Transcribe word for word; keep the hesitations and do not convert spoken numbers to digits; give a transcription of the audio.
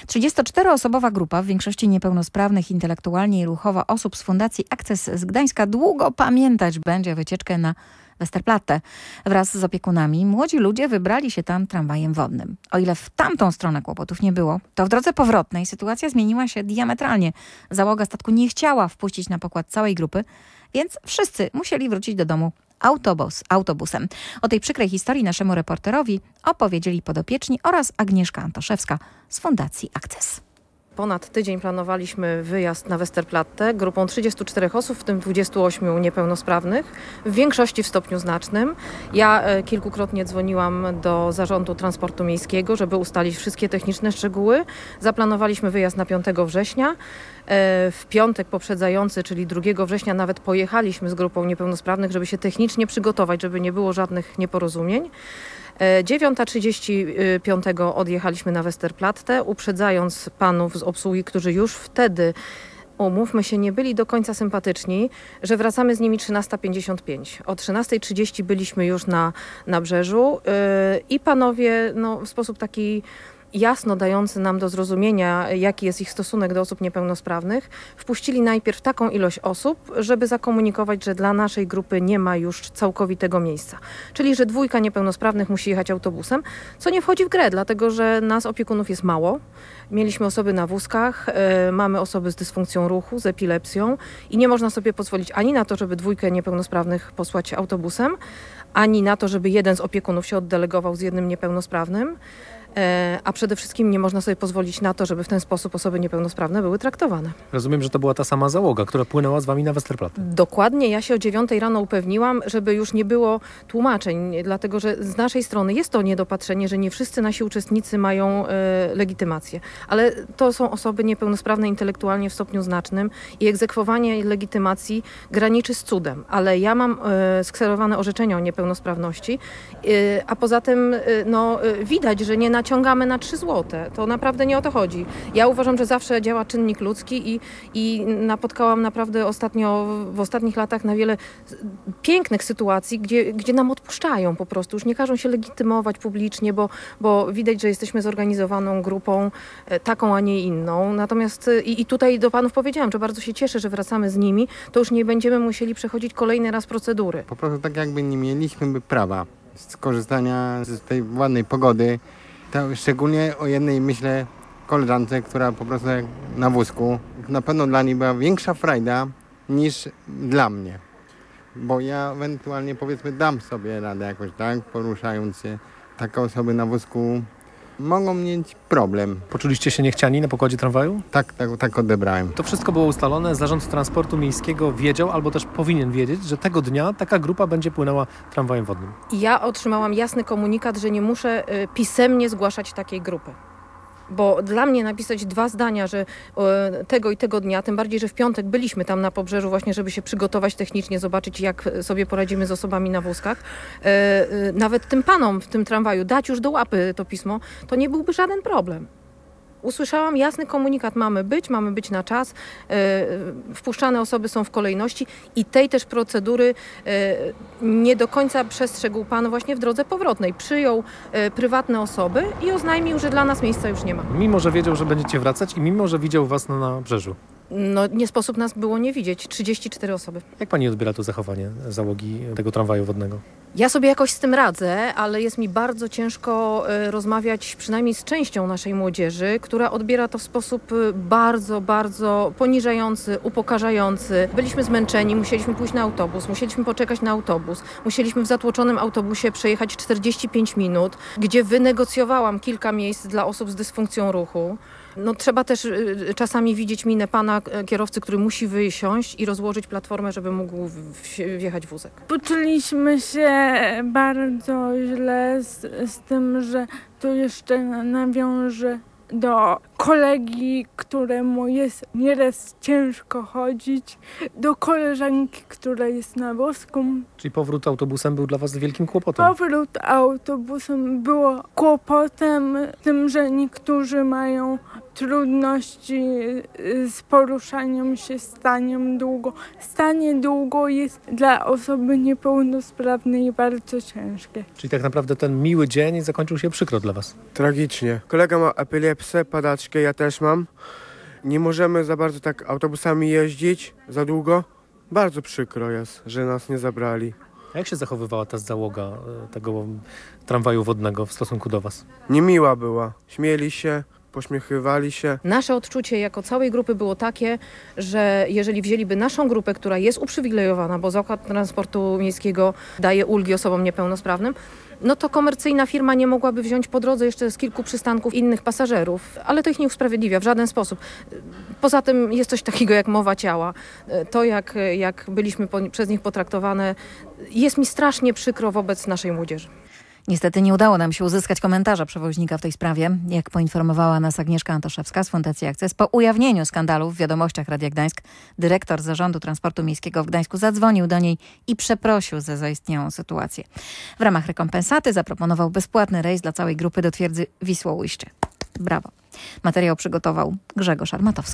trzydziestoczteroosobowa grupa, w większości niepełnosprawnych intelektualnie i ruchowo osób z Fundacji Akces z Gdańska długo pamiętać będzie wycieczkę na Westerplatte. Wraz z opiekunami młodzi ludzie wybrali się tam tramwajem wodnym. O ile w tamtą stronę kłopotów nie było, to w drodze powrotnej sytuacja zmieniła się diametralnie. Załoga statku nie chciała wpuścić na pokład całej grupy, więc wszyscy musieli wrócić do domu autobus, autobusem. O tej przykrej historii naszemu reporterowi opowiedzieli podopieczni oraz Agnieszka Antoszewska z Fundacji Akces. Ponad tydzień planowaliśmy wyjazd na Westerplatte grupą trzydziestu czterech osób, w tym dwudziestu ośmiu niepełnosprawnych, w większości w stopniu znacznym. Ja e, kilkukrotnie dzwoniłam do Zarządu Transportu Miejskiego, żeby ustalić wszystkie techniczne szczegóły. Zaplanowaliśmy wyjazd na piątego września. E, w piątek poprzedzający, czyli drugiego września, nawet pojechaliśmy z grupą niepełnosprawnych, żeby się technicznie przygotować, żeby nie było żadnych nieporozumień. dziewiąta trzydzieści piątego odjechaliśmy na Westerplatte, uprzedzając panów z obsługi, którzy już wtedy, umówmy się, nie byli do końca sympatyczni, że wracamy z nimi trzynasta pięćdziesiąt pięć. O trzynasta trzydzieści byliśmy już na nabrzeżu yy, i panowie no, w sposób taki jasno dający nam do zrozumienia, jaki jest ich stosunek do osób niepełnosprawnych, wpuścili najpierw taką ilość osób, żeby zakomunikować, że dla naszej grupy nie ma już całkowitego miejsca. Czyli, że dwójka niepełnosprawnych musi jechać autobusem, co nie wchodzi w grę, dlatego że nas opiekunów jest mało. Mieliśmy osoby na wózkach, yy, mamy osoby z dysfunkcją ruchu, z epilepsją i nie można sobie pozwolić ani na to, żeby dwójkę niepełnosprawnych posłać autobusem, ani na to, żeby jeden z opiekunów się oddelegował z jednym niepełnosprawnym. A przede wszystkim nie można sobie pozwolić na to, żeby w ten sposób osoby niepełnosprawne były traktowane. Rozumiem, że to była ta sama załoga, która płynęła z wami na Westerplatte. Dokładnie. Ja się o dziewiątej rano upewniłam, żeby już nie było tłumaczeń, dlatego że z naszej strony jest to niedopatrzenie, że nie wszyscy nasi uczestnicy mają e, legitymację. Ale to są osoby niepełnosprawne intelektualnie w stopniu znacznym i egzekwowanie legitymacji graniczy z cudem. Ale ja mam e, skserowane orzeczenia o niepełnosprawności, e, a poza tym e, no, e, widać, że nie naciągamy na trzy złote. To naprawdę nie o to chodzi. Ja uważam, że zawsze działa czynnik ludzki i, i napotkałam naprawdę ostatnio, w ostatnich latach na wiele pięknych sytuacji, gdzie, gdzie nam odpuszczają po prostu. Już nie każą się legitymować publicznie, bo, bo widać, że jesteśmy zorganizowaną grupą, taką, a nie inną. Natomiast i, i tutaj do panów powiedziałam, że bardzo się cieszę, że wracamy z nimi, to już nie będziemy musieli przechodzić kolejny raz procedury. Po prostu tak jakby nie mieliśmy prawa skorzystania z tej ładnej pogody. To szczególnie o jednej myślę koleżance, która po prostu na wózku, na pewno dla niej była większa frajda niż dla mnie. Bo ja ewentualnie powiedzmy dam sobie radę jakoś tak, poruszając się. Takie osoby na wózku mogą mieć problem. Poczuliście się niechciani na pokładzie tramwaju? Tak, tak, tak odebrałem. To wszystko było ustalone. Zarząd Transportu Miejskiego wiedział, albo też powinien wiedzieć, że tego dnia taka grupa będzie płynęła tramwajem wodnym. Ja otrzymałam jasny komunikat, że nie muszę y, pisemnie zgłaszać takiej grupy. Bo dla mnie napisać dwa zdania, że e, tego i tego dnia, tym bardziej, że w piątek byliśmy tam na pobrzeżu właśnie, żeby się przygotować technicznie, zobaczyć jak sobie poradzimy z osobami na wózkach. E, e, nawet tym panom w tym tramwaju dać już do łapy to pismo, to nie byłby żaden problem. Usłyszałam jasny komunikat, mamy być, mamy być na czas, e, wpuszczane osoby są w kolejności i tej też procedury e, nie do końca przestrzegł pan właśnie w drodze powrotnej. Przyjął e, prywatne osoby i oznajmił, że dla nas miejsca już nie ma. Mimo, że wiedział, że będziecie wracać i mimo, że widział was na nabrzeżu. No nie sposób nas było nie widzieć. trzydzieści cztery osoby. Jak pani odbiera to zachowanie załogi tego tramwaju wodnego? Ja sobie jakoś z tym radzę, ale jest mi bardzo ciężko y, rozmawiać przynajmniej z częścią naszej młodzieży, która odbiera to w sposób y, bardzo, bardzo poniżający, upokarzający. Byliśmy zmęczeni, musieliśmy pójść na autobus, musieliśmy poczekać na autobus, musieliśmy w zatłoczonym autobusie przejechać czterdzieści pięć minut, gdzie wynegocjowałam kilka miejsc dla osób z dysfunkcją ruchu. No, trzeba też y, czasami widzieć minę pana y, kierowcy, który musi wysiąść i rozłożyć platformę, żeby mógł w, w, wjechać wózek. Poczuliśmy się bardzo źle z, z tym, że to jeszcze nawiąże do kolegi, któremu jest nieraz ciężko chodzić, do koleżanki, która jest na wózku. Czyli powrót autobusem był dla was wielkim kłopotem? Powrót autobusem było kłopotem, tym, że niektórzy mają trudności z poruszaniem się, staniem długo. Stanie długo jest dla osoby niepełnosprawnej bardzo ciężkie. Czyli tak naprawdę ten miły dzień zakończył się przykro dla was? Tragicznie. Kolega ma epilepsję, padaczkę Podwyżkę ja też mam. Nie możemy za bardzo tak autobusami jeździć za długo. Bardzo przykro jest, że nas nie zabrali. A jak się zachowywała ta załoga e, tego tramwaju wodnego w stosunku do was? Niemiła była. Śmieli się, pośmiechywali się. Nasze odczucie jako całej grupy było takie, że jeżeli wzięliby naszą grupę, która jest uprzywilejowana, bo Zakład Transportu Miejskiego daje ulgi osobom niepełnosprawnym, no to komercyjna firma nie mogłaby wziąć po drodze jeszcze z kilku przystanków innych pasażerów, ale to ich nie usprawiedliwia w żaden sposób. Poza tym jest coś takiego jak mowa ciała. To jak, jak byliśmy po, przez nich potraktowane, jest mi strasznie przykro wobec naszej młodzieży. Niestety nie udało nam się uzyskać komentarza przewoźnika w tej sprawie. Jak poinformowała nas Agnieszka Antoszewska z Fundacji Akces, po ujawnieniu skandalu w wiadomościach Radia Gdańsk, dyrektor Zarządu Transportu Miejskiego w Gdańsku zadzwonił do niej i przeprosił za zaistniałą sytuację. W ramach rekompensaty zaproponował bezpłatny rejs dla całej grupy do twierdzy Wisłoujście. Brawo. Materiał przygotował Grzegorz Armatowski.